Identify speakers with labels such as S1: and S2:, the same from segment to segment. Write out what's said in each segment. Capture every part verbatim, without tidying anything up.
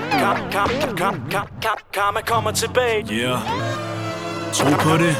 S1: Karma kommer tilbage.
S2: Yeah. Tro på det.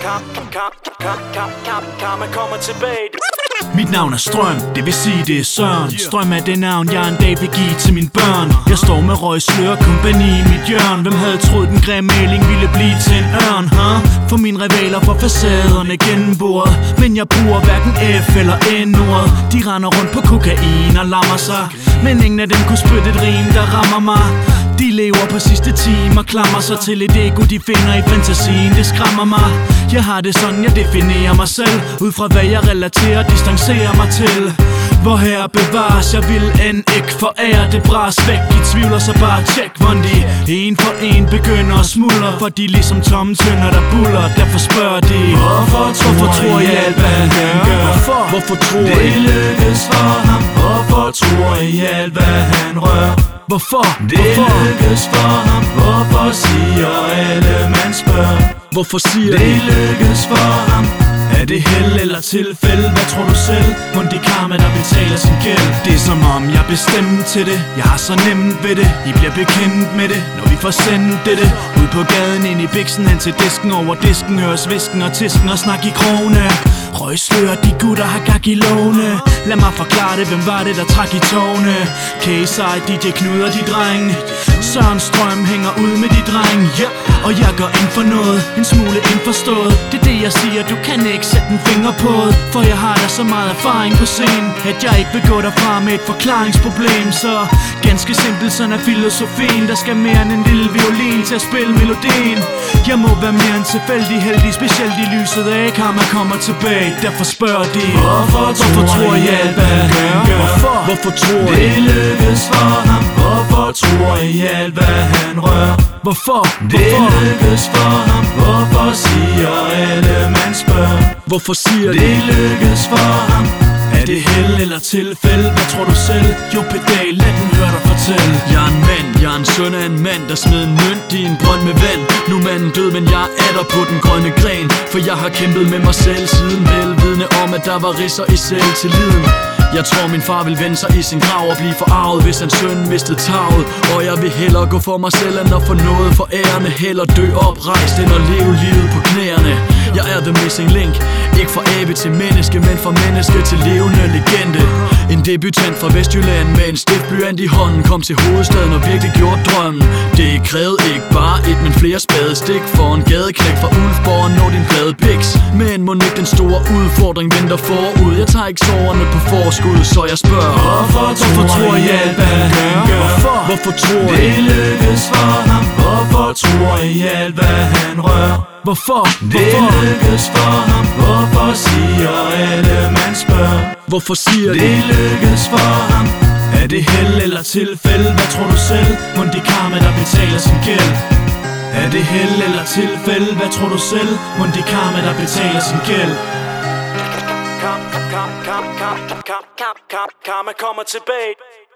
S1: Karma kommer tilbage.
S2: Mit navn er Strøm, det vil sige det er Søren. Strøm er det navn jeg en dag vil give til mine børn. Jeg står med røgslør kompagni i mit hjørn. Hvem havde troet den grimme maling ville blive til en ørn, huh? For mine rivaler for facaderne gennembordet, men jeg bruger hverken F eller N-ordet. De render rundt på kokain og lammer sig, men ingen af dem kunne spytte et rim der rammer mig. De lever på sidste timer, klamrer sig til et ego de finder i fantasien. Det skræmmer mig. Jeg har det sådan, jeg definerer mig selv ud fra hvad jeg relaterer, distancerer mig til. Hvor her bevares, jeg vil end ikke forære det bras væk. I tvivler så bare tjek, hvordan de en for en begynder at smuldre. For de ligesom tomme tønder der buller. Derfor spørger de,
S1: Hvorfor tror,
S2: hvorfor tror I alt hvad han gør?
S1: Hvorfor?
S2: Hvorfor tror
S1: Det
S2: I
S1: lykkes for ham? Hvorfor tror I alt hvad han rører?
S2: Hvorfor?
S1: Det
S2: Hvorfor?
S1: lykkes for ham. Hvorfor siger alle man spørger?
S2: Hvorfor siger
S1: Det
S2: de?
S1: lykkes for ham.
S2: Er det held eller tilfælde? Hvad tror du selv? Mon det karma der betaler sin gæld. Det er som om jeg er bestemt til det. Jeg har så nemt ved det. I bliver bekendt med det, når vi får sendt det. Ud på gaden, ind i biksen, hen til disken. Over disken høres visken og tisken og snak i krone. Røgslør, de gutter har gak i låne. Lad mig forklare det, hvem var det der trak i tårne? K-Side, D J Knud og de drenge. Søren Strøm hænger ud med de drenge, yeah. Og jeg går ind for noget, en smule indforstået. Det er det jeg siger, du kan ikke sætte en finger på det. For jeg har da så meget erfaring på scenen, at jeg ikke vil gå derfra med et forklaringsproblem. Så ganske simpelt, sådan er filosofien. Der skal mere end en lille violin til at spille melodien. Jeg må være mere end tilfældig heldig, specielt i lyset af karma kommer tilbage. Derfor spørger de,
S1: Hvorfor,
S2: hvorfor tror I alt hvad han gør? Hvorfor? Hvorfor tror I?
S1: Det lykkes for ham. Hvorfor tror I alt hvad han rører?
S2: Hvorfor?
S1: Det
S2: Hvorfor?
S1: lykkes for ham. Hvorfor siger alle man spørger?
S2: Hvorfor siger de?
S1: Det lykkes for ham.
S2: Er det held eller tilfælde? Hvad tror du selv? Jo pedal, lad den høre dig fortælle. Jeg er en mand, jeg er en søn af en mand, der smed en mønt i en brønd med vand. Nu er manden død, men jeg er der på den grønne gren. For jeg har kæmpet med mig selv siden, velvidende om at der var ridser i selvtilliden. Jeg tror min far vil vende sig i sin grav og blive forarvet, hvis hans søn mistede taget. Og jeg vil hellere gå for mig selv end at få noget for ærende. Hellere dø oprejst end at leve livet på knæerne. Jeg er the missing link, ikke fra abe til menneske, men fra menneske til levende legende. En debutant fra Vestjylland med en stiftblyant i hånden kom til hovedstaden og virkelig gjorde drømmen. Det krævede ikke bare et, men flere spadestik for en gadeknæk fra Ulfborg og nå din plade biks. Men må ikke den store udfordring venter forud. Jeg tager ikke sårene på forskud, så jeg spørger,
S1: Hvorfor,
S2: hvorfor tror I alt hvad han gør? Hvorfor? Hvorfor tror I?
S1: Det lykkes for ham. Hvorfor tror I alt hvad han rører?
S2: Hvorfor?
S1: Det
S2: Hvorfor?
S1: lykkes for ham. Hvorfor siger alle man spørger?
S2: Hvorfor siger de?
S1: Det lykkes for ham.
S2: Er det held eller tilfælde? Hvad tror du selv? Mon det karma der betaler sin gæld. Er det held eller tilfælde? Hvad tror du selv? Mon det karma der betaler sin gæld.
S1: Karma kommer tilbage.